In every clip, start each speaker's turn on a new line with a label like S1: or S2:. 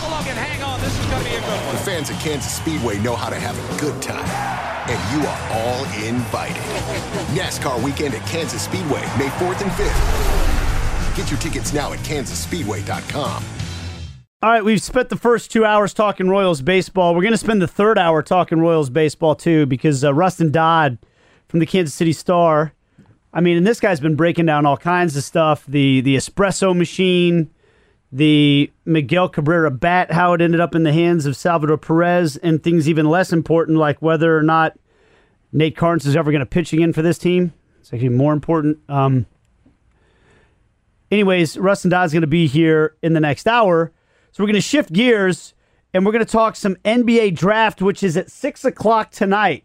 S1: Logan, hang on. This is going to be a good one.
S2: The fans at Kansas Speedway know how to have a good time. And you are all invited. NASCAR weekend at Kansas Speedway, May 4th and 5th. Get your tickets now at kansasspeedway.com.
S3: All right, we've spent the first 2 hours talking Royals baseball. We're going to spend the third hour talking Royals baseball, too, because Rustin Dodd from the Kansas City Star, I mean, and this guy's been breaking down all kinds of stuff, the espresso machine, the Miguel Cabrera bat, how it ended up in the hands of Salvador Perez, and things even less important, like whether or not Nate Carnes is ever going to pitch again for this team. It's actually more important. Anyways, Rustin Dodd's going to be here in the next hour. So we're going to shift gears, and we're going to talk some NBA draft, which is at 6 o'clock tonight.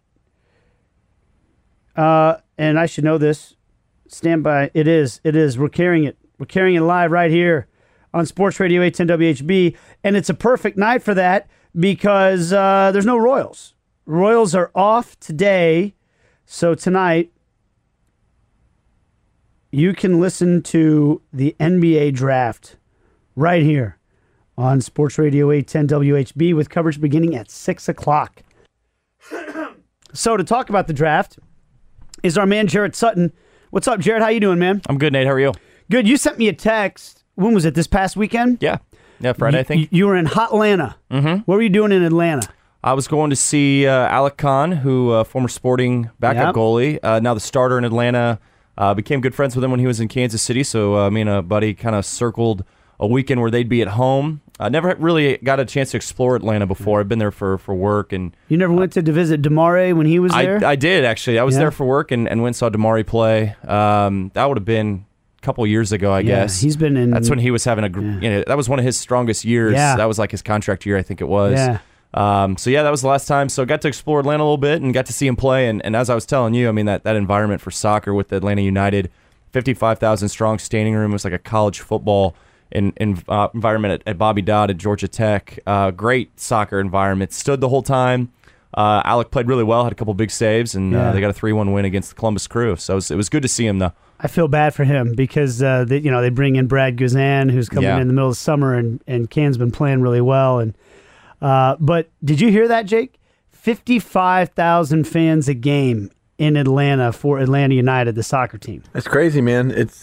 S3: And I should know this. Stand by. It is. We're carrying it. We're carrying it live right here on Sports Radio 810 WHB. And it's a perfect night for that because there's no Royals. Royals are off today. So tonight, you can listen to the NBA draft right here on Sports Radio 810 WHB with coverage beginning at 6 o'clock. So to talk about the draft is our man Jared Sutton. What's up, Jared? How you doing, man?
S4: I'm good, Nate. How are you?
S3: Good. You sent me a text. When was it? This past weekend?
S4: Yeah, Friday, I think.
S3: You were in Hotlanta. Mm-hmm. What were you doing in Atlanta?
S4: I was going to see Alec Khan, who former Sporting backup goalie, now the starter in Atlanta. Became good friends with him when he was in Kansas City, so me and a buddy kind of circled a weekend where they'd be at home. I never really got a chance to explore Atlanta before. I've been there for work. And
S3: you never went to visit DeMare when he was there?
S4: I did, actually. I was there for work and went and saw DeMare play. That would have been a couple years ago, I guess.
S3: He's been in...
S4: That's when he was having that was one of his strongest years.
S3: Yeah.
S4: That was like his contract year, I think it was.
S3: Yeah.
S4: That was the last time. So I got to explore Atlanta a little bit and got to see him play. And as I was telling you, I mean, that environment for soccer with Atlanta United, 55,000 strong standing room, it was like a college football environment at Bobby Dodd at Georgia Tech. Great soccer environment. Stood the whole time. Alec played really well, had a couple big saves, and they got a 3-1 win against the Columbus Crew. So it was good to see him, though.
S3: I feel bad for him because they bring in Brad Guzan, who's coming in the middle of summer, and Can's been playing really well. And but did you hear that, Jake? 55,000 fans a game in Atlanta for Atlanta United, the soccer team.
S5: That's crazy, man. It's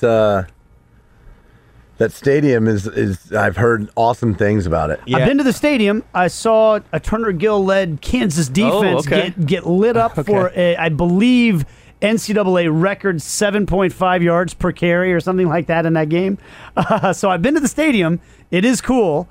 S5: that stadium is I've heard awesome things about it.
S3: Yeah. I've been to the stadium. I saw a Turner Gill-led Kansas defense get lit up for, I believe, NCAA record 7.5 yards per carry or something like that in that game. So I've been to the stadium. It is cool,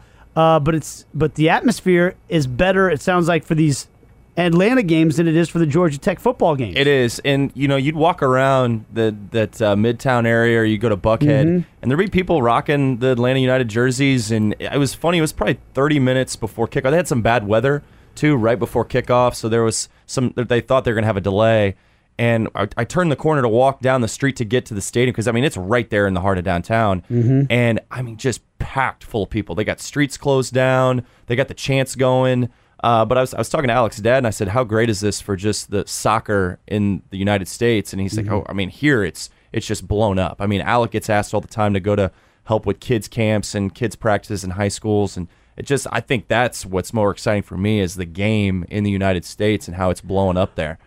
S3: but the atmosphere is better, it sounds like, for these Atlanta games than it is for the Georgia Tech football games.
S4: It is, and you'd walk around that Midtown area, or you go to Buckhead, and there'd be people rocking the Atlanta United jerseys, and it was funny. It was probably 30 minutes before kickoff. They had some bad weather too, right before kickoff, so there was they thought they were gonna have a delay. And I turned the corner to walk down the street to get to the stadium because, I mean, it's right there in the heart of downtown. And, I mean, just packed full of people. They got streets closed down. They got the chants going. But I was talking to Alec's dad, and I said, how great is this for just the soccer in the United States? And he's like, oh, I mean, here it's just blown up. I mean, Alec gets asked all the time to go to help with kids' camps and kids' practices in high schools. And I think that's what's more exciting for me is the game in the United States and how it's blowing up there.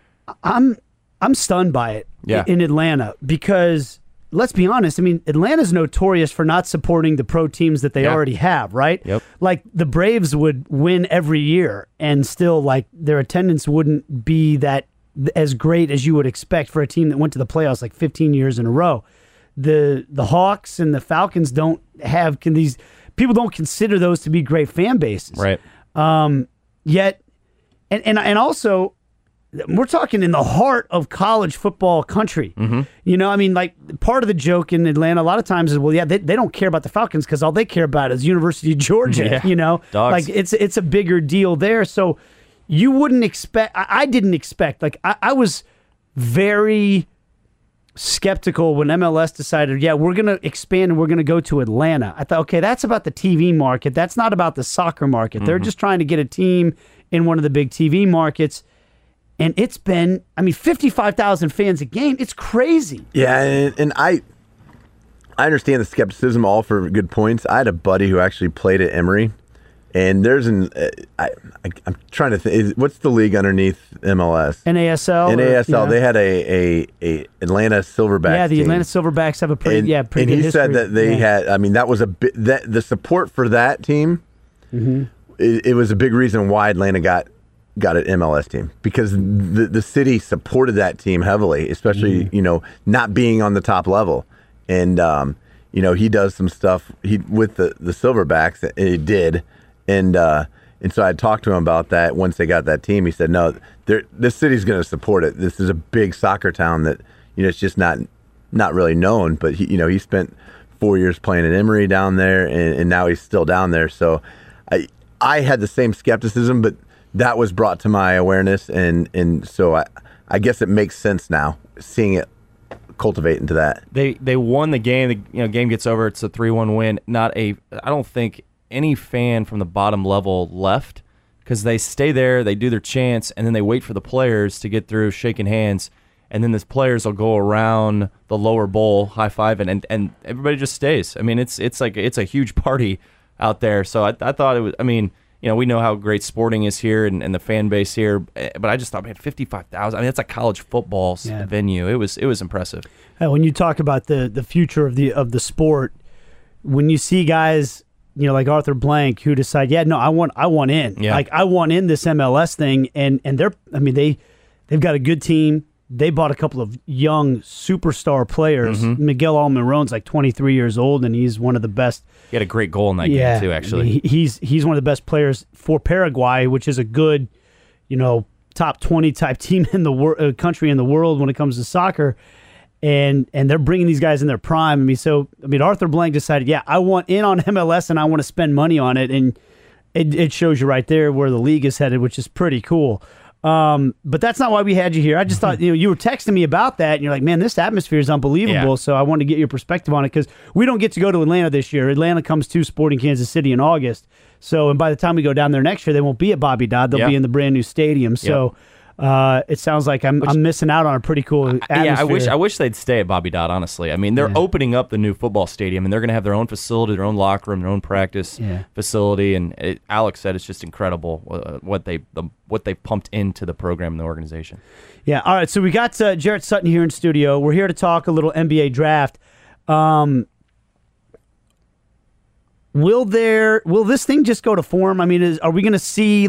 S3: I'm stunned by it in Atlanta because, let's be honest, I mean, Atlanta's notorious for not supporting the pro teams that they already have, right?
S4: Yep.
S3: Like, the Braves would win every year, and still, like, their attendance wouldn't be that as great as you would expect for a team that went to the playoffs like 15 years in a row. The Hawks and the Falcons don't have these people don't consider those to be great fan bases,
S4: right?
S3: Yet, and also, we're talking in the heart of college football country. You know, I mean, like, part of the joke in Atlanta a lot of times is, well, yeah, they don't care about the Falcons because all they care about is University of Georgia, you know?
S4: Dogs.
S3: Like, it's a bigger deal there. So you wouldn't expect, I didn't expect, like, I was very skeptical when MLS decided, we're going to expand and we're going to go to Atlanta. I thought, okay, that's about the TV market. That's not about the soccer market. They're just trying to get a team in one of the big TV markets. And it's been, 55,000 fans a game. It's crazy.
S5: Yeah, and I understand the skepticism, all for good points. I had a buddy who actually played at Emory, And there's I'm trying to think. What's the league underneath MLS?
S3: NASL.
S5: NASL. They had a Atlanta Silverbacks.
S3: Yeah, the
S5: team.
S3: Atlanta Silverbacks have a pretty good
S5: And he
S3: history.
S5: said that they had. I mean, that was the support for that team.
S3: Mm-hmm.
S5: It was a big reason why Atlanta got an MLS team, because the city supported that team heavily, especially not being on the top level. And he does some stuff with the Silverbacks. He did. And so I talked to him about that once they got that team. He said, no, this city's going to support it. This is a big soccer town that, it's just not really known. But, he spent 4 years playing at Emory down there, and now he's still down there. So I had the same skepticism, but that was brought to my awareness. And so I guess it makes sense now, seeing it cultivate into that.
S4: They won the game. The game gets over. It's a 3-1 win. I don't think any fan from the bottom level left, because they stay there, they do their chants, and then they wait for the players to get through shaking hands, and then the players will go around the lower bowl high-fiving, and everybody just stays. I mean, it's a huge party out there. So I thought it was, we know how great Sporting is here and the fan base here, but I just thought, man, 55,000. I mean, that's a college football venue. It was impressive.
S3: When you talk about the future of the sport, when you see guys, like Arthur Blank, who decide, I want in.
S4: Yeah.
S3: Like, I want in this MLS thing, and they've got a good team. They bought a couple of young superstar players.
S4: Mm-hmm.
S3: Miguel Almiron's like 23 years old, and he's one of the best.
S4: He had a great goal in that game too, actually.
S3: He's one of the best players for Paraguay, which is a good, top 20 type team in the country in the world when it comes to soccer. And they're bringing these guys in their prime. Arthur Blank decided, I want in on MLS and I want to spend money on it. And it shows you right there where the league is headed, which is pretty cool. But that's not why we had you here. I just thought, you were texting me about that, and you're like, man, this atmosphere is unbelievable.
S4: Yeah.
S3: So I wanted to get your perspective on it, because we don't get to go to Atlanta this year. Atlanta comes to Sporting Kansas City in August. So, and by the time we go down there next year, they won't be at Bobby Dodd. They'll be in the brand new stadium. So it sounds like I'm missing out on a pretty cool atmosphere.
S4: I wish they'd stay at Bobby Dodd, honestly. I mean, they're opening up the new football stadium, and they're going to have their own facility, their own locker room, their own practice facility. And Alex said it's just incredible what they pumped into the program and the organization.
S3: Yeah. All right. So we got Jarrett Sutton here in studio. We're here to talk a little NBA draft. Will this thing just go to form? I mean, are we going to see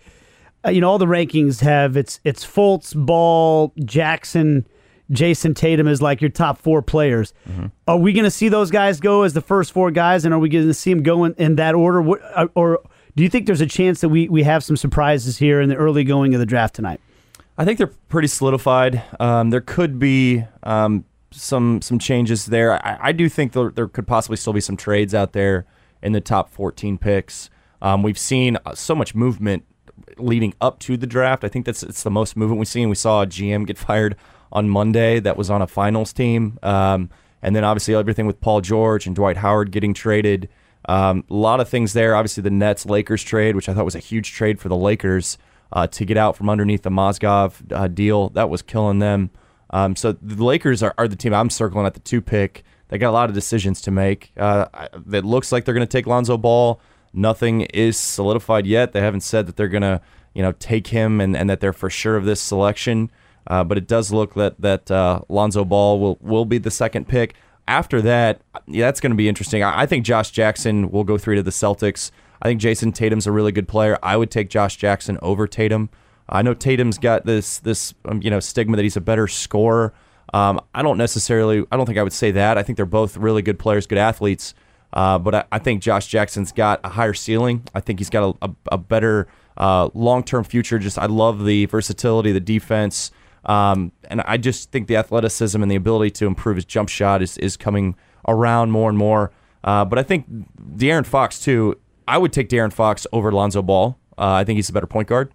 S3: all the rankings have it's Fultz, Ball, Jackson, Jason Tatum as like your top 4 players. Mm-hmm. Are we going to see those guys go as the first 4 guys, and are we going to see them go in that order? Or do you think there's a chance that we have some surprises here in the early going of the draft tonight?
S4: I think they're pretty solidified. There could be some changes there. I do think there could possibly still be some trades out there in the top 14 picks. We've seen so much movement leading up to the draft. I think it's the most movement we've seen. We saw a GM get fired on Monday that was on a finals team. And then obviously everything with Paul George and Dwight Howard getting traded. A lot of things there. Obviously the Nets-Lakers trade, which I thought was a huge trade for the Lakers to get out from underneath the Mozgov deal. That was killing them. So the Lakers are the team I'm circling at the 2 pick. They got a lot of decisions to make. It looks like they're going to take Lonzo Ball. Nothing is solidified yet. They haven't said that they're going to, take him and that they're for sure of this selection. But it does look that Lonzo Ball will be the 2nd pick. After that, that's going to be interesting. I think Josh Jackson will go 3 to the Celtics. I think Jason Tatum's a really good player. I would take Josh Jackson over Tatum. I know Tatum's got this stigma that he's a better scorer. I don't think I would say that. I think they're both really good players, good athletes. But I think Josh Jackson's got a higher ceiling. I think he's got a better long-term future. I love the versatility, the defense, and I just think the athleticism and the ability to improve his jump shot is coming around more and more. But I think De'Aaron Fox, too, I would take De'Aaron Fox over Lonzo Ball. I think he's a better point guard.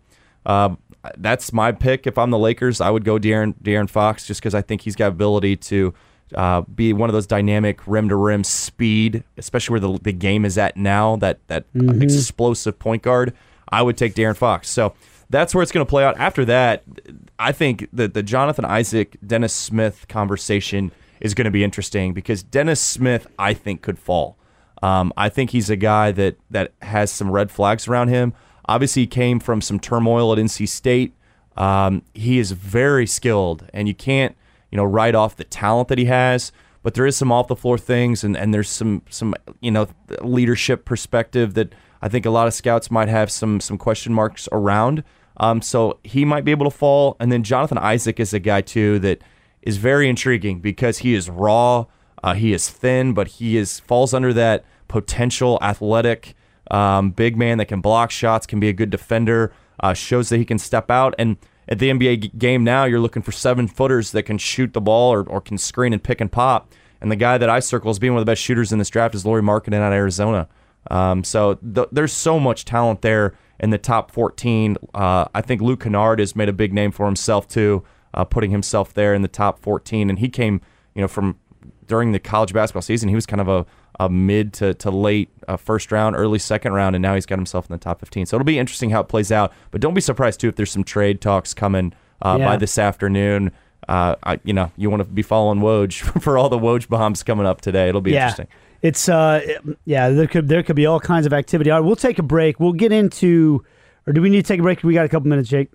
S4: That's my pick. If I'm the Lakers, I would go De'Aaron Fox just because I think he's got ability to be one of those dynamic rim-to-rim speed, especially where the game is at now, that explosive point guard. I would take De'Aaron Fox. So that's where it's going to play out. After that, I think that the Jonathan Isaac, Dennis Smith conversation is going to be interesting because Dennis Smith, I think, could fall. I think he's a guy that has some red flags around him. Obviously, he came from some turmoil at NC State. He is very skilled, and you can't write off the talent that he has. But there is some off the floor things, and there's some leadership perspective that I think a lot of scouts might have some question marks around. So he might be able to fall. And then Jonathan Isaac is a guy too that is very intriguing because he is raw, he is thin, but he falls under that potential athletic big man that can block shots, can be a good defender, shows that he can step out. And at the NBA game now, you're looking for 7-footers that can shoot the ball or can screen and pick and pop. And the guy that I circle as being one of the best shooters in this draft is Lauri Markkanen out of Arizona. So there's so much talent there in the top 14. I think Luke Kennard has made a big name for himself too, putting himself there in the top 14. And he came, from during the college basketball season, he was kind of a mid to late first round, early second round, and now he's got himself in the top 15. So it'll be interesting how it plays out. But don't be surprised too if there's some trade talks coming by this afternoon. You want to be following Woj for all the Woj bombs coming up today. It'll be interesting.
S3: It's there could be all kinds of activity. All right, we'll take a break. We'll get into, or do we need to take a break? We got a couple minutes, Jake.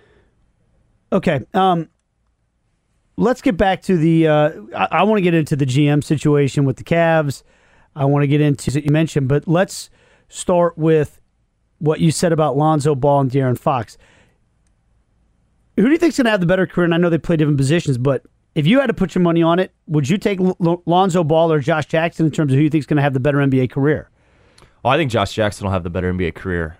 S3: Okay. Let's get back to the. I want to get into the GM situation with the Cavs. I want to get into what you mentioned, but let's start with what you said about Lonzo Ball and De'Aaron Fox. Who do you think's going to have the better career? And I know they play different positions, but if you had to put your money on it, would you take Lonzo Ball or Josh Jackson in terms of who you think's going to have the better NBA career?
S4: Well, I think Josh Jackson will have the better NBA career.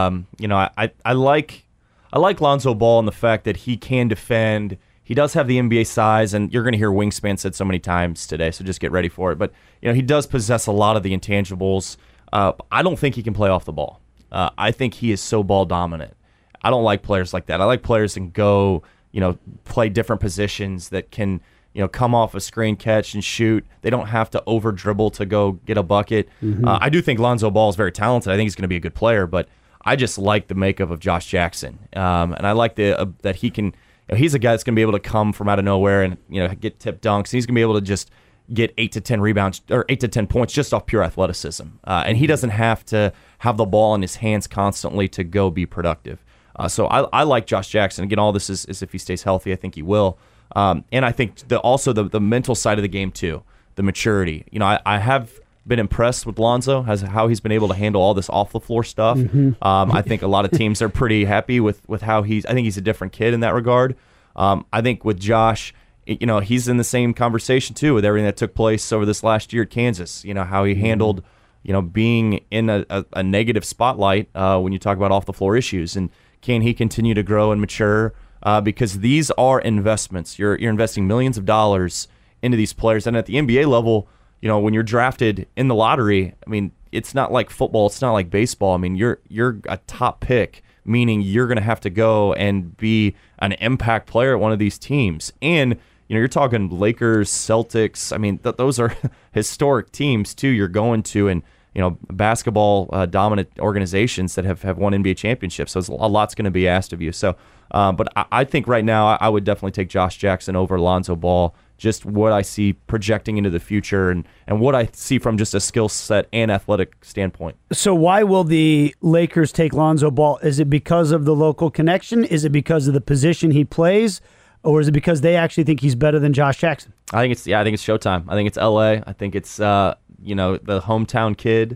S4: I like Lonzo Ball in the fact that he can defend. He does have the NBA size, and you're going to hear wingspan said so many times today, so just get ready for it. But he does possess a lot of the intangibles. I don't think he can play off the ball. I think he is so ball dominant. I don't like players like that. I like players that can go, play different positions that can, come off a screen catch and shoot. They don't have to over dribble to go get a bucket. Mm-hmm. I do think Lonzo Ball is very talented. I think he's going to be a good player, but I just like the makeup of Josh Jackson. And I like that he can, he's a guy that's going to be able to come from out of nowhere and, get tip dunks. He's going to be able to just get 8 to 10 rebounds or 8 to 10 points just off pure athleticism. And he doesn't have to have the ball in his hands constantly to go be productive. So I like Josh Jackson. Again, all this is if he stays healthy. I think he will. And I think also the mental side of the game too, the maturity. I have been impressed with Lonzo, how he's been able to handle all this off the floor stuff. Mm-hmm. I think a lot of teams are pretty happy with how I think he's a different kid in that regard. I think with Josh, he's in the same conversation too with everything that took place over this last year at Kansas. How he handled being in a negative spotlight when you talk about off the floor issues, and can he continue to grow and mature? Because these are investments. You're investing millions of dollars into these players. And at the NBA level, when you're drafted in the lottery, I mean, it's not like football. It's not like baseball. I mean, you're a top pick, meaning you're going to have to go and be an impact player at one of these teams. And, you're talking Lakers, Celtics. I mean, those are historic teams, too, you're going to. And, basketball dominant organizations that have won NBA championships. So a lot's going to be asked of you. So, but I think right now I would definitely take Josh Jackson over Lonzo Ball. Just what I see projecting into the future and what I see from just a skill set and athletic standpoint.
S3: So why will the Lakers take Lonzo Ball? Is it because of the local connection? Is it because of the position he plays? Or is it because they actually think he's better than Josh Jackson?
S4: I think it's Showtime. I think it's LA. I think it's the hometown kid.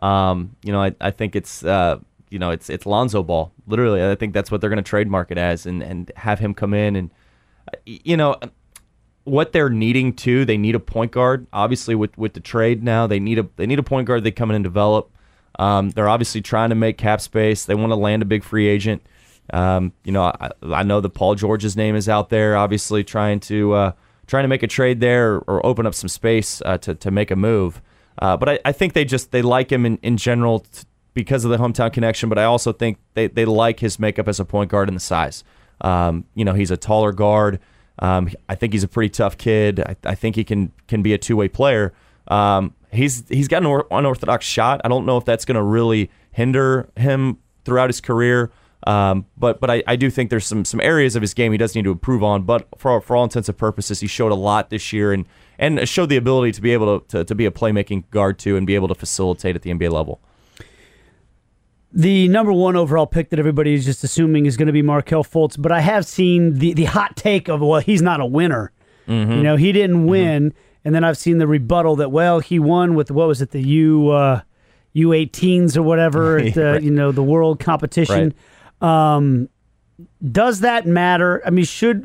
S4: I think it's it's Lonzo Ball. Literally, I think that's what they're going to trademark it as, and have him come in and what they're needing too. They need a point guard. Obviously, with the trade now, they need a point guard they come in and develop. They're obviously trying to make cap space. They want to land a big free agent. I know that Paul George's name is out there, obviously trying to make a trade there or open up some space to make a move. But I think they like him in general because of the hometown connection. But I also think they like his makeup as a point guard and the size. He's a taller guard. I think he's a pretty tough kid. I think he can be a two-way player. He's got an unorthodox shot. I don't know if that's going to really hinder him throughout his career. But I do think there's some areas of his game he does need to improve on. But for all intents and purposes, he showed a lot this year, and and showed the ability to be able to be a playmaking guard too, and be able to facilitate at the NBA level.
S3: The number one overall pick that everybody is just assuming is going to be Markelle Fultz, but I have seen the hot take of, well, he's not a winner.
S4: Mm-hmm.
S3: He didn't win, and then I've seen the rebuttal that, well, he won with, what was it, the U18s or whatever at the,
S4: right.
S3: The world competition.
S4: Right.
S3: Does that matter? I mean, should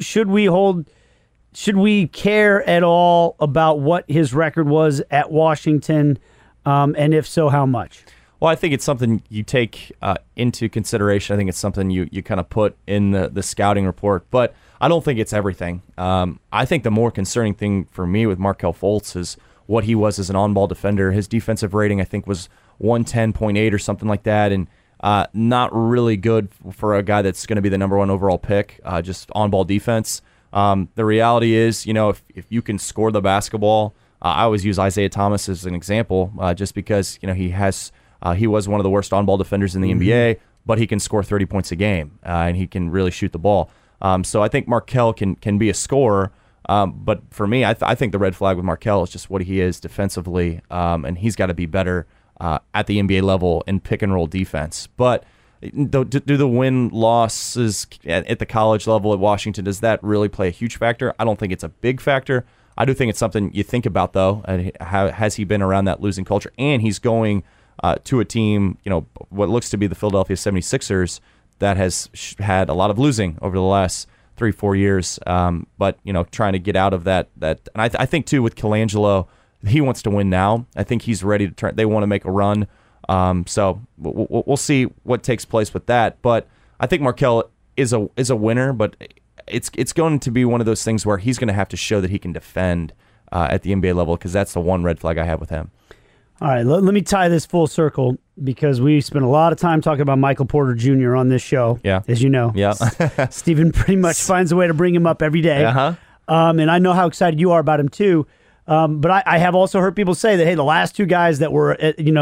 S3: we care at all about what his record was at Washington, and if so, how much?
S4: Well, I think it's something you take into consideration. I think it's something you kind of put in the scouting report, but I don't think it's everything. I think the more concerning thing for me with Markelle Fultz is what he was as an on-ball defender. His defensive rating, I think, was 110.8 or something like that, and not really good for a guy that's going to be the number one overall pick, just on-ball defense. The reality is, if you can score the basketball, I always use Isaiah Thomas as an example, just because he was one of the worst on-ball defenders in the NBA, but he can score 30 points a game, and he can really shoot the ball. So I think Markelle can be a scorer, but for me, I think the red flag with Markelle is just what he is defensively, and he's got to be better at the NBA level in pick-and-roll defense. But do the win-losses at the college level at Washington, does that really play a huge factor? I don't think it's a big factor. I do think it's something you think about, though. How has he been around that losing culture? And he's going to a team, what looks to be the Philadelphia 76ers, that has had a lot of losing over the last 3-4 years. But trying to get out of that. And I think too with Colangelo, he wants to win now. I think he's ready to turn. They want to make a run. So we'll see what takes place with that. But I think Markelle is a winner. But it's going to be one of those things where he's going to have to show that he can defend at the NBA level, because that's the one red flag I have with him.
S3: All right, let me tie this full circle, because we spent a lot of time talking about Michael Porter Jr. on this show, as you know.
S4: Yeah.
S3: Stephen pretty much finds a way to bring him up every day.
S4: Uh-huh.
S3: And I know how excited you are about him, too. But I have also heard people say that, hey, the last two guys that were,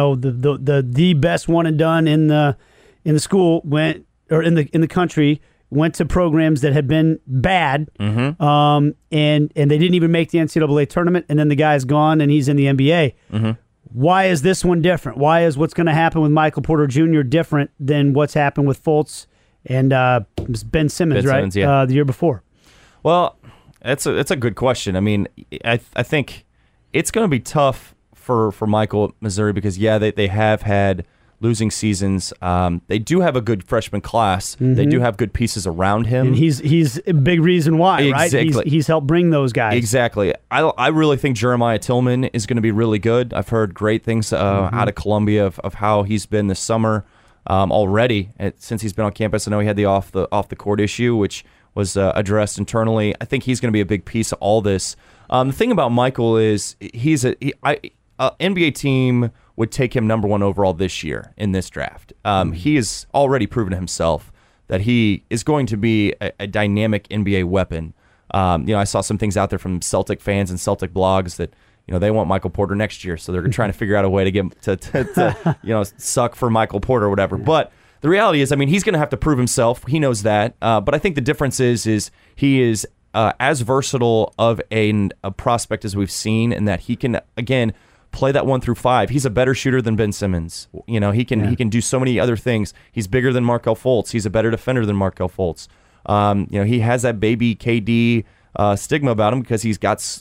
S3: the best one and done in the school went, or in the country, went to programs that had been bad, and they didn't even make the NCAA tournament, and then the guy's gone and he's in the NBA. Mm-hmm. Why is this one different? Why is what's going to happen with Michael Porter Jr. different than what's happened with Fultz and Ben Simmons, right?
S4: Simmons, yeah.
S3: The year before.
S4: Well, it's a good question. I mean, I think it's going to be tough for Michael at Missouri, because they have had losing seasons. They do have a good freshman class. Mm-hmm. They do have good pieces around him.
S3: And he's a big reason why,
S4: exactly.
S3: Right? He's helped bring those guys.
S4: Exactly. I really think Jeremiah Tillman is going to be really good. I've heard great things out of Columbia of how he's been this summer already. Since he's been on campus, I know he had the off the court issue, which was addressed internally. I think he's going to be a big piece of all this. The thing about Michael is he's NBA team would take him number one overall this year in this draft. He has already proven to himself that he is going to be a dynamic NBA weapon. I saw some things out there from Celtic fans and Celtic blogs that they want Michael Porter next year, so they're trying to figure out a way to get him to suck for Michael Porter or whatever. But the reality is, he's going to have to prove himself. He knows that. But I think the difference is he is as versatile of a prospect as we've seen, in that he can, again, play that 1 through 5. He's a better shooter than Ben Simmons. He can do so many other things. He's bigger than Markelle Fultz. He's a better defender than Markelle Fultz. He has that baby KD stigma about him, because he's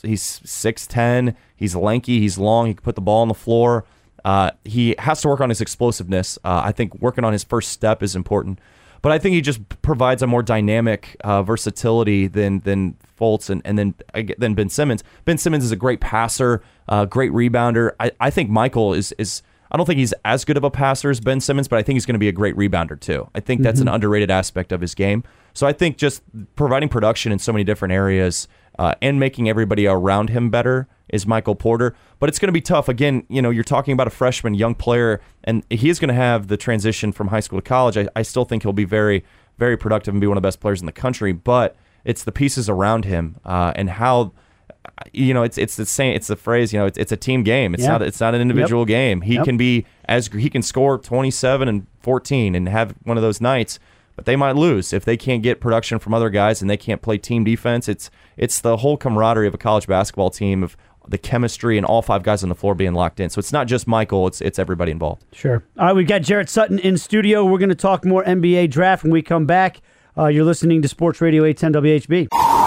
S4: 6'10", he's lanky, he's long, he can put the ball on the floor. He has to work on his explosiveness. I think working on his first step is important. But I think he just provides a more dynamic versatility than Fultz and then Ben Simmons. Ben Simmons is a great passer, great rebounder. I think Michael is I don't think he's as good of a passer as Ben Simmons, but I think he's going to be a great rebounder too. I think that's an underrated aspect of his game. So I think just providing production in so many different areas and making everybody around him better is Michael Porter. But it's going to be tough. Again, you're talking about a freshman, young player, and he is going to have the transition from high school to college. I still think he'll be very, very productive and be one of the best players in the country. But it's the pieces around him and how, it's the same. It's the phrase. It's a team game. It's not an individual game. He can be he can score 27 and 14 and have one of those nights. But they might lose if they can't get production from other guys and they can't play team defense. It's the whole camaraderie of a college basketball team of the chemistry, and all 5 guys on the floor being locked in. So it's not just Michael; it's everybody involved.
S3: Sure. All right, we've got Jarrett Sutton in studio. We're going to talk more NBA draft when we come back. You're listening to Sports Radio 810 WHB.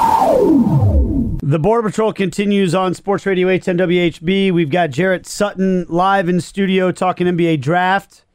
S3: The Border Patrol continues on Sports Radio 810 WHB. We've got Jarrett Sutton live in studio talking NBA draft.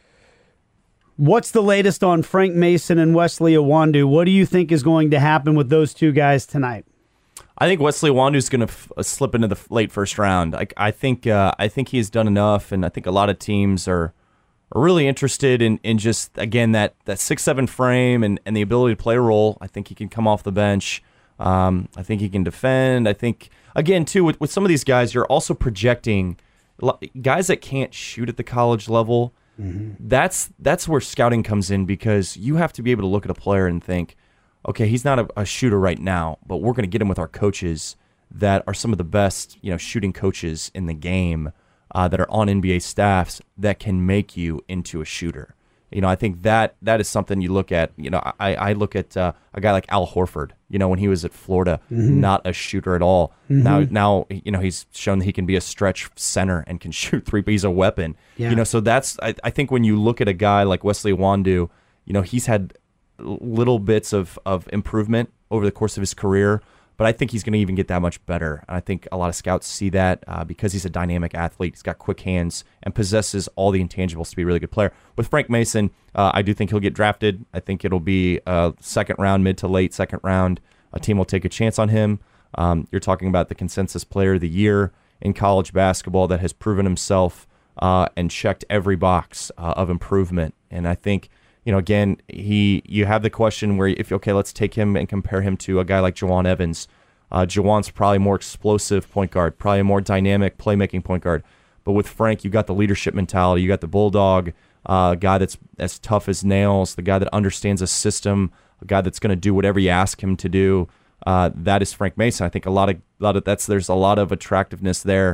S3: What's the latest on Frank Mason and Wesley Iwundu? What do you think is going to happen with those two guys tonight?
S4: I think Wesley Iwundu is going to slip into the late first round. I think he's done enough, and I think a lot of teams are really interested in just, again, that 6'7" frame and the ability to play a role. I think he can come off the bench. I think he can defend. I think, again, too, with some of these guys, you're also projecting guys that can't shoot at the college level. Mm-hmm. That's where scouting comes in, because you have to be able to look at a player and think, okay, he's not a shooter right now, but we're going to get him with our coaches that are some of the best, shooting coaches in the game, that are on NBA staffs that can make you into a shooter. I think that is something you look at. I look at a guy like Al Horford, when he was at Florida, not a shooter at all. Mm-hmm. Now he's shown that he can be a stretch center and can shoot three, but he's a weapon. Yeah. So that's, I think when you look at a guy like Wesley Iwundu, he's had little bits of improvement over the course of his career, but I think he's going to even get that much better. And I think a lot of scouts see that because he's a dynamic athlete. He's got quick hands and possesses all the intangibles to be a really good player. With Frank Mason, I do think he'll get drafted. I think it'll be a second round, mid to late second round. A team will take a chance on him. You're talking about the consensus player of the year in college basketball that has proven himself and checked every box of improvement. And I think, again, you have the question where let's take him and compare him to a guy like Jawan Evans. Jawan's probably more explosive point guard, probably a more dynamic playmaking point guard. But with Frank, you got the leadership mentality. You got the bulldog, guy that's as tough as nails, the guy that understands a system, a guy that's going to do whatever you ask him to do. That is Frank Mason. I think there's a lot of attractiveness there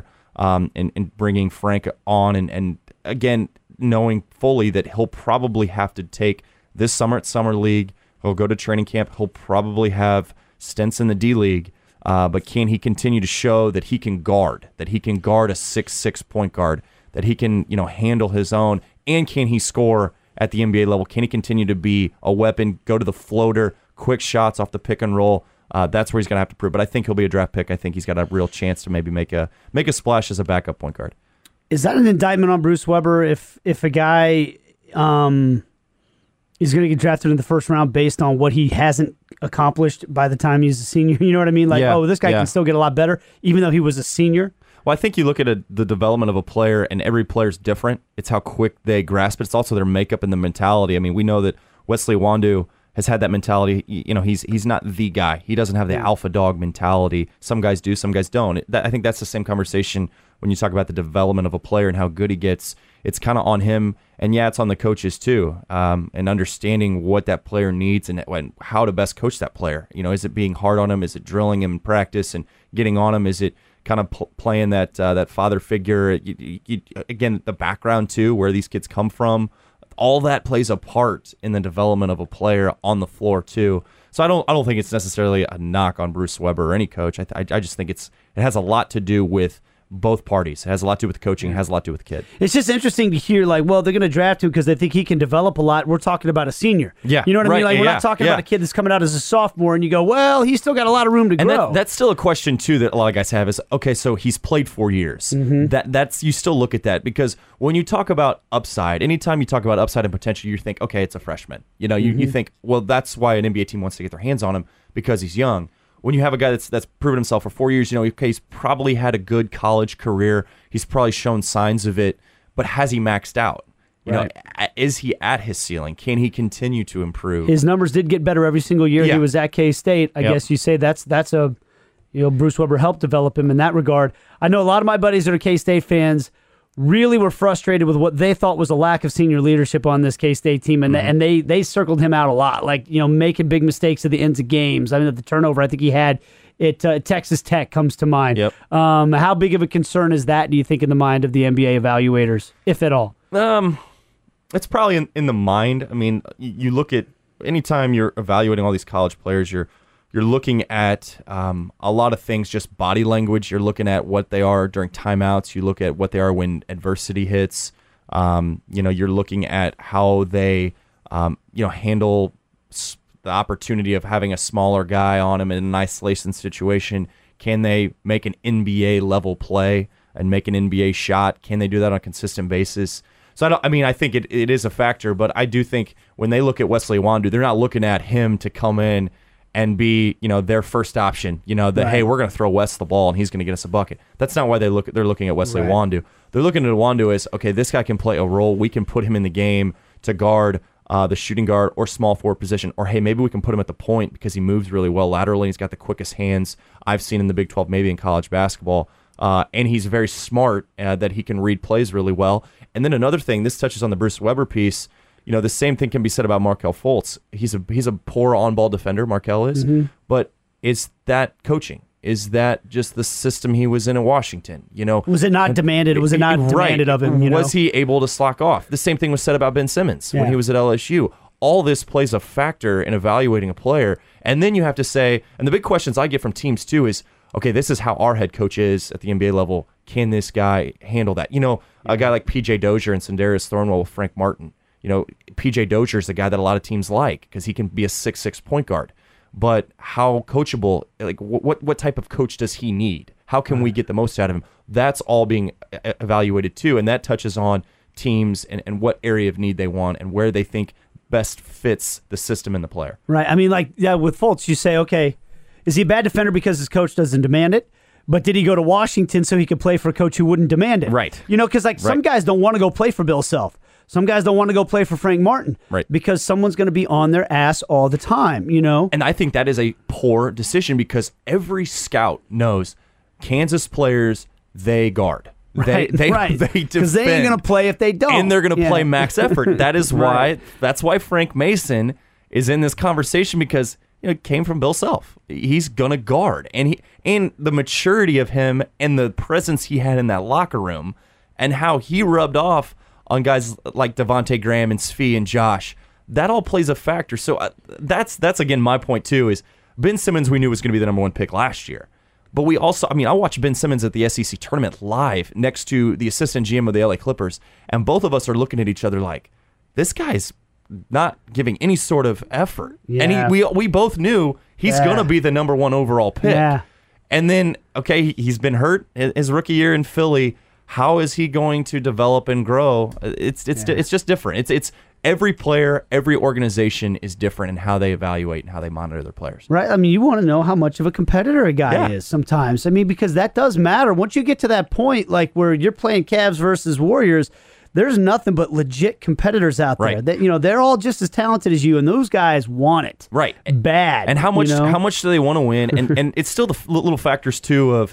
S4: in bringing Frank on, and again, knowing fully that he'll probably have to take this summer at Summer League. He'll go to training camp. He'll probably have stints in the D-League. But can he continue to show that he can guard a 6'6" point guard, that he can handle his own, and can he score at the NBA level? Can he continue to be a weapon, go to the floater, quick shots off the pick and roll? That's where he's going to have to prove. But I think he'll be a draft pick. I think he's got a real chance to maybe make a splash as a backup point guard.
S3: Is that an indictment on Bruce Weber if a guy is going to get drafted in the first round based on what he hasn't accomplished by the time he's a senior? You know what I mean? This guy can still get a lot better even though he was a senior?
S4: Well, I think you look at the development of a player, and every player's different. It's how quick they grasp it. It's also their makeup and the mentality. I mean, we know that Wesley Iwundu has had that mentality. He's not the guy. He doesn't have the alpha dog mentality. Some guys do, some guys don't. I think that's the same conversation when you talk about the development of a player and how good he gets. It's kind of on him, and it's on the coaches too, and understanding what that player needs and how to best coach that player. Is it being hard on him? Is it drilling him in practice and getting on him? Is it kind of playing that father figure? Again, the background too, where these kids come from. All that plays a part in the development of a player on the floor too. So I don't think it's necessarily a knock on Bruce Weber or any coach. I just think it has a lot to do with both parties. It has a lot to do with coaching. It has a lot to do with the kid.
S3: It's just interesting to hear, they're going to draft him because they think he can develop a lot. We're talking about a senior.
S4: Yeah.
S3: You know what I mean? We're not talking about a kid that's coming out as a sophomore and you go, well, he's still got a lot of room to grow.
S4: That's still a question, too, that a lot of guys have is, okay, so he's played 4 years. Mm-hmm. That's you still look at that because when you talk about upside, anytime you talk about upside and potential, you think, okay, it's a freshman. You think, well, that's why an NBA team wants to get their hands on him because he's young. When you have a guy that's proven himself for 4 years, he's probably had a good college career. He's probably shown signs of it, but has he maxed out? Is he at his ceiling? Can he continue to improve?
S3: His numbers did get better every single year he was at K-State. I guess you say that's a Bruce Weber helped develop him in that regard. I know a lot of my buddies that are K-State fans really were frustrated with what they thought was a lack of senior leadership on this K-State team, and they circled him out a lot, making big mistakes at the ends of games. I mean, the turnover I think he had at Texas Tech comes to mind. Yep. How big of a concern is that, do you think, in the mind of the NBA evaluators, if at all?
S4: It's probably in the mind. I mean, you look at anytime you're evaluating all these college players, you're You're looking at a lot of things, just body language. You're looking at what they are during timeouts. You look at what they are when adversity hits. You're looking at how they, handle the opportunity of having a smaller guy on them in an isolation situation. Can they make an NBA level play and make an NBA shot? Can they do that on a consistent basis? So I think it is a factor, but I do think when they look at Wesley Iwundu, they're not looking at him to come in and be, their first option. Hey, we're going to throw Wes the ball and he's going to get us a bucket. That's not why they're looking at Wesley Iwundu. They're looking at Iwundu as, okay, this guy can play a role. We can put him in the game to guard the shooting guard or small forward position, or hey, maybe we can put him at the point because he moves really well laterally. He's got the quickest hands I've seen in the Big 12, maybe in college basketball. And he's very smart that he can read plays really well. And then another thing, this touches on the Bruce Weber piece. The same thing can be said about Markelle Fultz. He's a poor on-ball defender, Markelle is. Mm-hmm. But is that coaching? Is that just the system he was in Washington?
S3: Was it not demanded? Was it not demanded of him?
S4: Was he able to slack off? The same thing was said about Ben Simmons when he was at LSU. All this plays a factor in evaluating a player. And then you have to say, and the big questions I get from teams too is, okay, this is how our head coach is at the NBA level. Can this guy handle that? A guy like P.J. Dozier and Sindarius Thornwell with Frank Martin. P.J. Dozier is the guy that a lot of teams like because he can be a 6'6" point guard. But how coachable, like what type of coach does he need? How can we get the most out of him? That's all being evaluated too, and that touches on teams and what area of need they want and where they think best fits the system and the player.
S3: Right. I mean, with Fultz, you say, okay, is he a bad defender because his coach doesn't demand it? But did he go to Washington so he could play for a coach who wouldn't demand it?
S4: Right.
S3: Because some guys don't want to go play for Bill Self. Some guys don't want to go play for Frank Martin.
S4: Right.
S3: Because someone's going to be on their ass all the time, And
S4: I think that is a poor decision because every scout knows Kansas players, they guard.
S3: Right.
S4: They
S3: Because
S4: defend.
S3: they ain't going to play if they don't.
S4: And they're going to play max effort. That is why that's why Frank Mason is in this conversation because it came from Bill Self. He's going to guard. And the maturity of him and the presence he had in that locker room and how he rubbed off on guys like Devontae Graham and Svi and Josh, that all plays a factor. So that's again my point too is Ben Simmons we knew was going to be the number one pick last year. But we also, I watched Ben Simmons at the SEC tournament live next to the assistant GM of the LA Clippers, and both of us are looking at each other like, this guy's not giving any sort of effort.
S3: Yeah.
S4: And we both knew he's going to be the number one overall pick.
S3: Yeah.
S4: And then, okay, he's been hurt his rookie year in Philly. How is he going to develop and grow? It's just different. It's every player, every organization is different in how they evaluate and how they monitor their players.
S3: Right. You want to know how much of a competitor a guy is sometimes. Because that does matter. Once you get to that point, like where you're playing Cavs versus Warriors, there's nothing but legit competitors out there.
S4: Right.
S3: That they're all just as talented as you, and those guys want it.
S4: Right.
S3: Bad.
S4: And how much do they want to win? And it's still the little factors too of,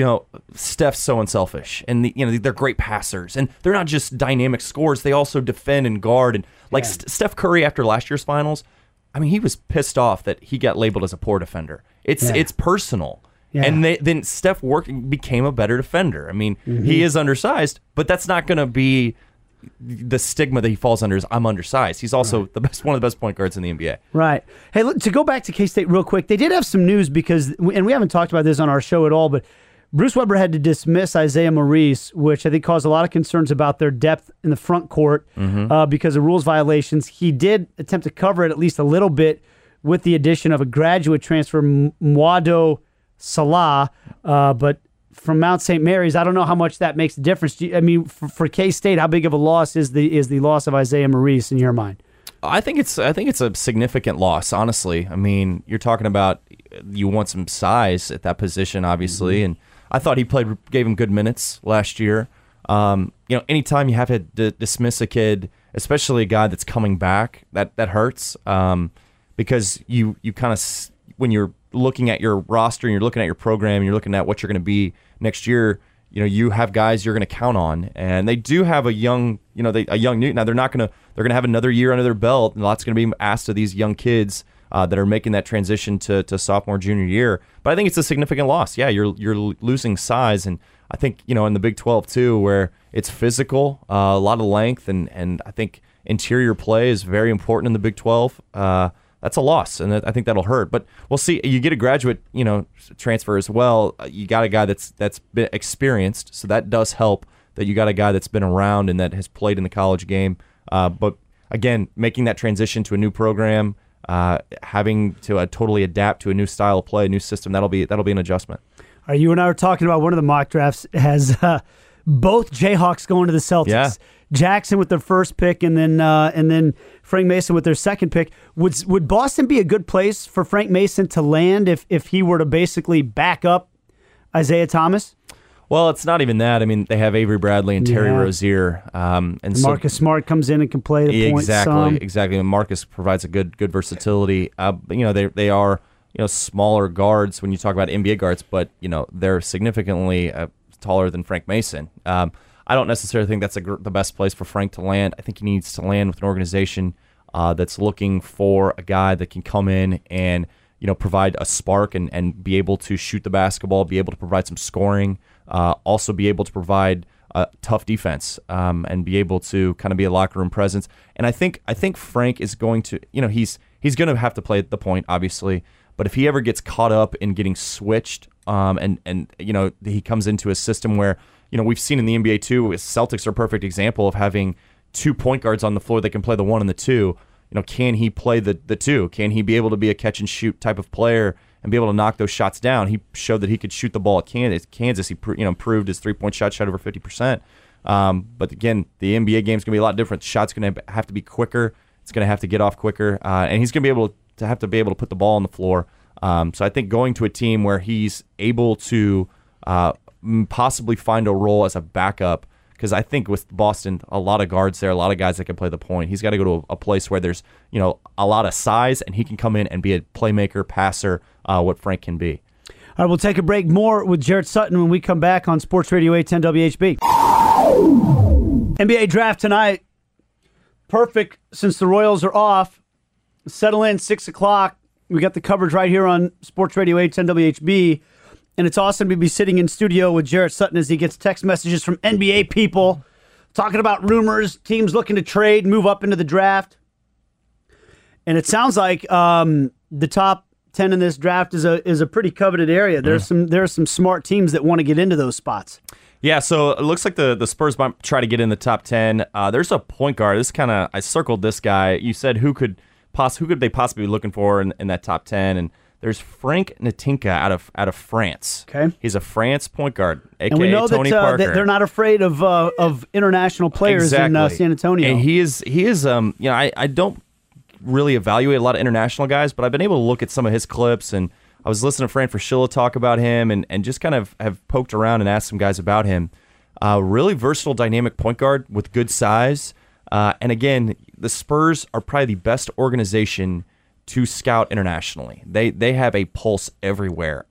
S4: Steph's so unselfish, and they're great passers, and they're not just dynamic scorers. They also defend and guard. And Steph Curry after last year's finals, he was pissed off that he got labeled as a poor defender. It's personal. Yeah. And then Steph became a better defender. He is undersized, but that's not going to be the stigma that he falls under. Is I'm undersized. He's also one of the best point guards in the NBA.
S3: Right. Hey, look, to go back to K-State real quick, they did have some news because, and we haven't talked about this on our show at all, but Bruce Weber had to dismiss Isaiah Maurice, which I think caused a lot of concerns about their depth in the front court because of rules violations. He did attempt to cover it at least a little bit with the addition of a graduate transfer, Mwado Salah, but from Mount St. Mary's, I don't know how much that makes a difference. For K-State, how big of a loss is the loss of Isaiah Maurice in your mind?
S4: I think it's a significant loss, honestly. You're talking about you want some size at that position, obviously, and I thought he gave him good minutes last year. Anytime you have to dismiss a kid, especially a guy that's coming back, that hurts because you kind of, when you're looking at your roster and you're looking at your program and you're looking at what you're going to be next year, you have guys you're going to count on, and they do have a young Newton. Now they're going to have another year under their belt, and lots going to be asked of these young kids that are making that transition to sophomore, junior year. But I think it's a significant loss. Yeah, you're losing size, and I think in the Big 12 too, where it's physical, a lot of length, and I think interior play is very important in the Big 12. that's a loss, and I think that'll hurt. But we'll see. You get a graduate, transfer as well. You got a guy that's been experienced, so that does help. That you got a guy that's been around and that has played in the college game. But again, making that transition to a new program, having to totally adapt to a new style of play, a new system, that'll be an adjustment.
S3: All right, you and I were talking about one of the mock drafts has both Jayhawks going to the Celtics.
S4: Yeah.
S3: Jackson with their first pick, and then Frank Mason with their second pick. Would Boston be a good place for Frank Mason to land if he were to basically back up Isaiah Thomas?
S4: Well, it's not even that. I mean, they have Avery Bradley and Terry Rozier, and
S3: Marcus Smart comes in and can play the point some.
S4: Exactly. And Marcus provides a good versatility. They are smaller guards when you talk about NBA guards, but they're significantly taller than Frank Mason. I don't necessarily think that's the best place for Frank to land. I think he needs to land with an organization that's looking for a guy that can come in and provide a spark and be able to shoot the basketball, be able to provide some scoring, also be able to provide tough defense, and be able to kind of be a locker room presence. And I think Frank is going to, he's going to have to play at the point, obviously. But if he ever gets caught up in getting switched, and he comes into a system where we've seen in the NBA too, Celtics are a perfect example of having 2 point guards on the floor that can play the 1 and the 2. Can he play the 2? Can he be able to be a catch and shoot type of player and be able to knock those shots down? He showed that he could shoot the ball at Kansas. He improved his 3-point shot over 50%. But again, the NBA game's going to be a lot different. The shot's going to have to be quicker. It's going to have to get off quicker, and he's going to have to be able to put the ball on the floor. So I think going to a team where he's able to possibly find a role as a backup, because I think with Boston, a lot of guards there, a lot of guys that can play the point. He's got to go to a place where there's a lot of size, and he can come in and be a playmaker, passer, what Frank can be.
S3: All right, we'll take a break. More with Jarrett Sutton when we come back on Sports Radio 810 WHB. NBA draft tonight. Perfect since the Royals are off. Settle in, 6 o'clock. We got the coverage right here on Sports Radio 810 WHB. And it's awesome to be sitting in studio with Jarrett Sutton as he gets text messages from NBA people talking about rumors, teams looking to trade, move up into the draft. And it sounds like the top 10 in this draft is a pretty coveted area. There are some smart teams that want to get into those spots.
S4: Yeah, so it looks like the Spurs might try to get in the top 10. There's a point guard. I circled this guy. You said who could they possibly be looking for in that top 10? And there's Frank Ntilikina out of France. Okay, he's a France point guard, aka
S3: and we know
S4: Tony
S3: that,
S4: Parker.
S3: They're not afraid of international players in San Antonio.
S4: And he is. I don't really evaluate a lot of international guys, but I've been able to look at some of his clips, and I was listening to Fran Fraschilla talk about him, and just kind of have poked around and asked some guys about him. Really versatile, dynamic point guard with good size. And again, the Spurs are probably the best organization to scout internationally. They have a pulse everywhere.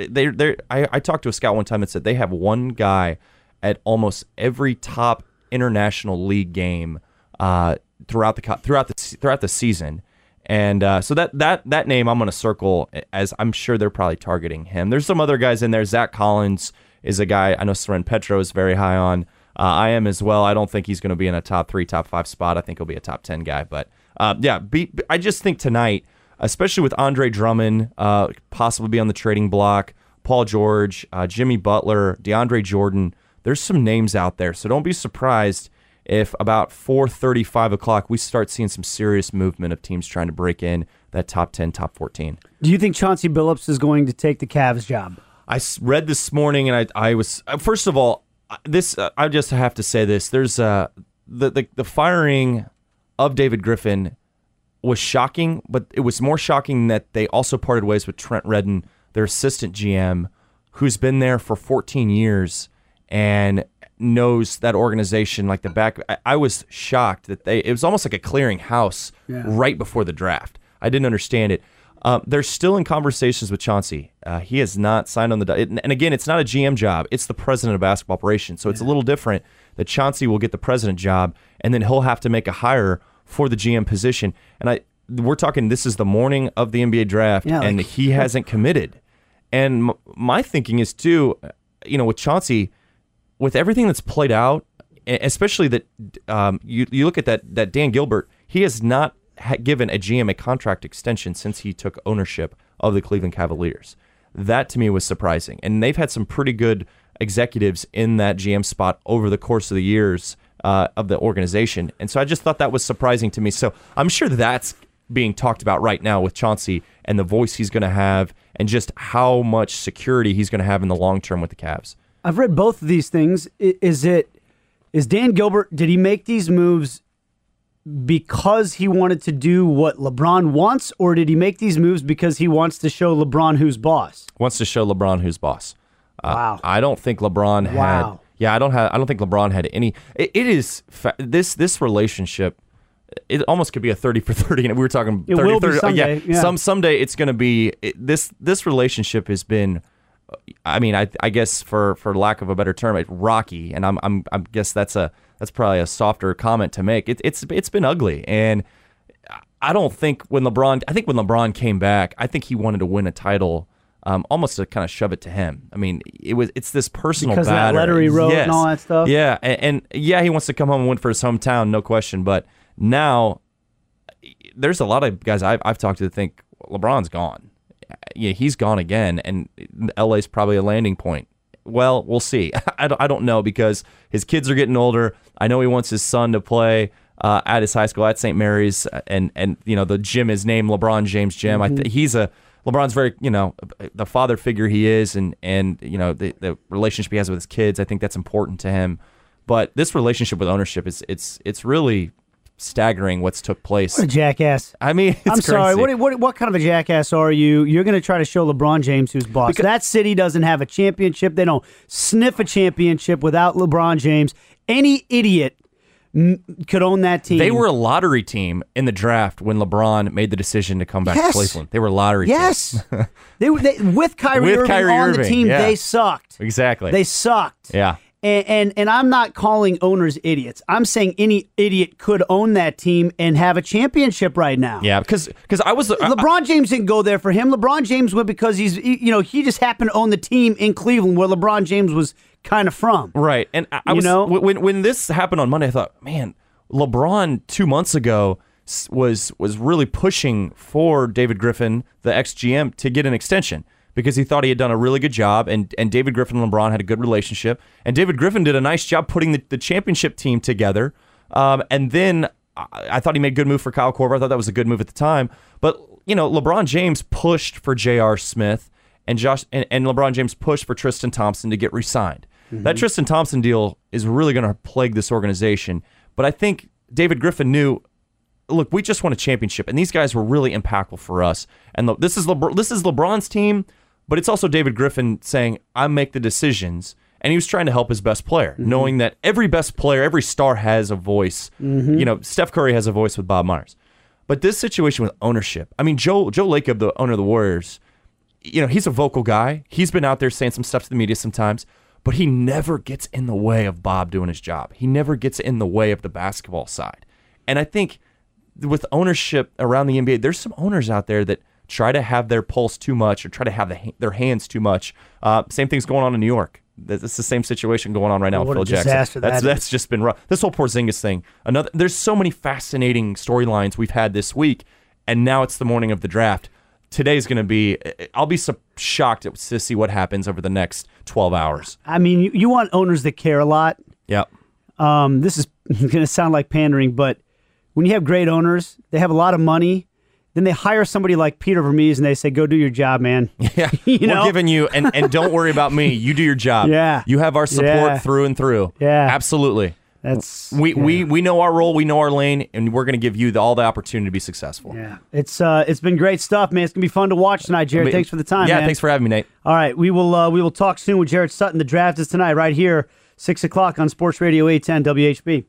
S4: I talked to a scout one time that said they have one guy at almost every top international league game throughout the season. And so that name I'm going to circle, as I'm sure they're probably targeting him. There's some other guys in there. Zach Collins is a guy I know Seren Petro is very high on. I am as well. I don't think he's going to be in a top 3, top 5 spot. I think he'll be a top 10 guy. But I just think tonight, especially with Andre Drummond possibly be on the trading block, Paul George, Jimmy Butler, DeAndre Jordan, there's some names out there. So don't be surprised if about 4:30, 5 o'clock, we start seeing some serious movement of teams trying to break in that top 10, top 14.
S3: Do you think Chauncey Billups is going to take the Cavs job?
S4: I read this morning, and I was first of all, I just have to say this. There's the firing of David Griffin was shocking, but it was more shocking that they also parted ways with Trent Redden, their assistant GM, who's been there for 14 years and knows that organization like the back. I was shocked that it was almost like a clearing house right before the draft. I didn't understand it. They're still in conversations with Chauncey. He has not signed on and again, it's not a GM job. It's the president of basketball operations. So it's a little different that Chauncey will get the president job, and then he'll have to make a hire for the GM position. And we're talking, this is the morning of the NBA draft, and he hasn't committed. And my thinking is, too, with Chauncey, with everything that's played out, especially that you look at that Dan Gilbert, he has not given a GM a contract extension since he took ownership of the Cleveland Cavaliers. That to me was surprising. And they've had some pretty good executives in that GM spot over the course of the years of the organization. And so I just thought that was surprising to me. So I'm sure that's being talked about right now with Chauncey and the voice he's going to have and just how much security he's going to have in the long term with the Cavs.
S3: I've read both of these things. Is Dan Gilbert, did he make these moves because he wanted to do what LeBron wants, or did he make these moves because he wants to show LeBron who's boss?
S4: Wants to show LeBron who's boss.
S3: Wow.
S4: I don't think LeBron had.
S3: Wow.
S4: Yeah, I don't think LeBron had any. It is this relationship. It almost could be a 30 for 30. And we were talking 30
S3: it will
S4: for 30.
S3: Be someday, yeah.
S4: Someday it's going to be this relationship has been. I mean, I guess for lack of a better term, rocky, and I guess that's probably a softer comment to make. It's been ugly, and I don't think when LeBron came back, I think he wanted to win a title, almost to kind of shove it to him. I mean, it's this personal
S3: because
S4: batter.
S3: of that letter he wrote and all that stuff.
S4: Yeah, and yeah, he wants to come home and win for his hometown, no question. But now, there's a lot of guys I've talked to that think LeBron's gone. Yeah, he's gone again, and LA's probably a landing point. Well, we'll see. I don't know because his kids are getting older. I know he wants his son to play at his high school at St. Mary's, and the gym is named LeBron James Gym.
S3: Mm-hmm.
S4: LeBron's very the father figure he is, and the relationship he has with his kids. I think that's important to him. But this relationship with ownership it's really staggering what's took place.
S3: What a jackass.
S4: I mean, it's
S3: I'm sorry.
S4: crazy.
S3: What kind of a jackass are you? You're going to try to show LeBron James who's boss. That city doesn't have a championship. They don't sniff a championship without LeBron James. Any idiot could own that team.
S4: They were a lottery team in the draft when LeBron made the decision to come back to Cleveland. They were a lottery team.
S3: Yes. they with Kyrie Irving on the team,
S4: yeah.
S3: They sucked.
S4: Exactly.
S3: They sucked.
S4: Yeah.
S3: And I'm not calling owners idiots. I'm saying any idiot could own that team and have a championship right now.
S4: Yeah, because I was
S3: LeBron James didn't go there for him. LeBron James went because he just happened to own the team in Cleveland where LeBron James was kind of from.
S4: Right. And I was when this happened on Monday, I thought, man, LeBron 2 months ago was really pushing for David Griffin, the ex-GM, to get an extension, because he thought he had done a really good job, and David Griffin and LeBron had a good relationship. And David Griffin did a nice job putting the championship team together. And then I thought he made a good move for Kyle Korver. I thought that was a good move at the time. But, LeBron James pushed for J.R. Smith, and LeBron James pushed for Tristan Thompson to get re-signed. Mm-hmm. That Tristan Thompson deal is really going to plague this organization. But I think David Griffin knew, look, we just won a championship, and these guys were really impactful for us. And this is LeBron's team. But it's also David Griffin saying, I make the decisions. And he was trying to help his best player, knowing that every best player, every star has a voice. Mm-hmm. Steph Curry has a voice with Bob Myers. But this situation with ownership, I mean, Joe Lacob, the owner of the Warriors, he's a vocal guy. He's been out there saying some stuff to the media sometimes, but he never gets in the way of Bob doing his job. He never gets in the way of the basketball side. And I think with ownership around the NBA, there's some owners out there that try to have their pulse too much or try to have their hands too much. Same thing's going on in New York. It's the same situation going on right now with Phil Jackson. That's just been rough. This whole Porzingis thing. There's so many fascinating storylines we've had this week, and now it's the morning of the draft. Today's going to be, I'll be so shocked to see what happens over the next 12 hours.
S3: I mean, you want owners that care a lot.
S4: Yep.
S3: This is going to sound like pandering, but when you have great owners, they have a lot of money. Then they hire somebody like Peter Vermees and they say, go do your job, man.
S4: Yeah, we're giving you, and don't worry about me. You do your job.
S3: Yeah.
S4: You have our support through and through.
S3: Yeah.
S4: Absolutely. We know our role, we know our lane, and we're going to give you all the opportunity to be successful.
S3: Yeah. It's been great stuff, man. It's going to be fun to watch tonight, Jared. Thanks for the time,
S4: man.
S3: Yeah,
S4: thanks for having me, Nate.
S3: All right, we will talk soon with Jared Sutton. The draft is tonight right here, 6 o'clock on Sports Radio 810 WHB.